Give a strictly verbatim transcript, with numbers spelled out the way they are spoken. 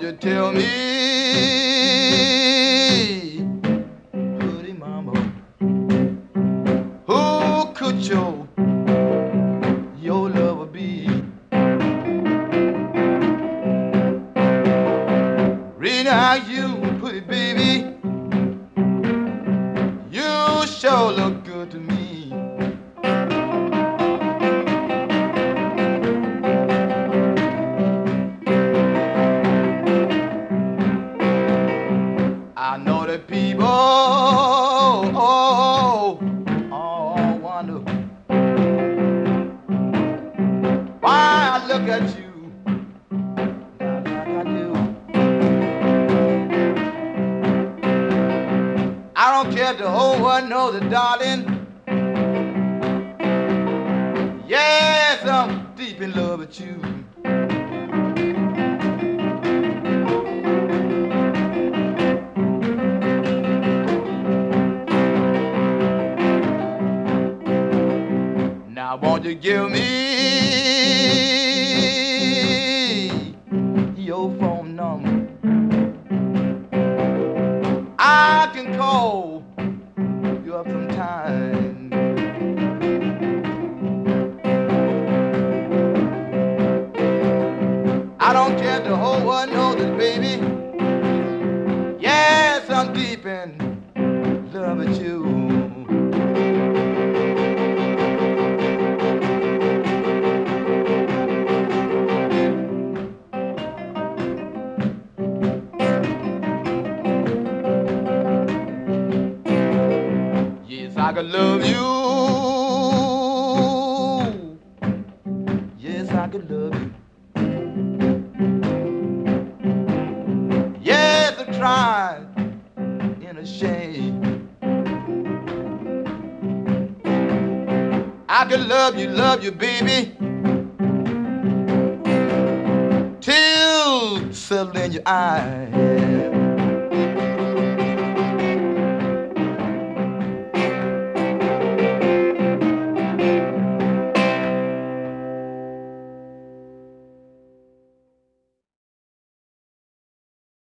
you tell me, pretty mama, who could your, your lover be? Read how you put it, baby, you sure look good to me. I know that people oh, oh, wonder why I look at you like I do. I don't care if the whole world knows it, darling. Yes, I'm deep in love with you. Now won't you give me your phone number? I can call you up sometime. I don't care if the whole world knows it, baby. Yes, I'm deep in love with you. I could love you. Yes, I could love you. Yes, I tried in a shame. I could love you, love you, baby, till settle in your eyes.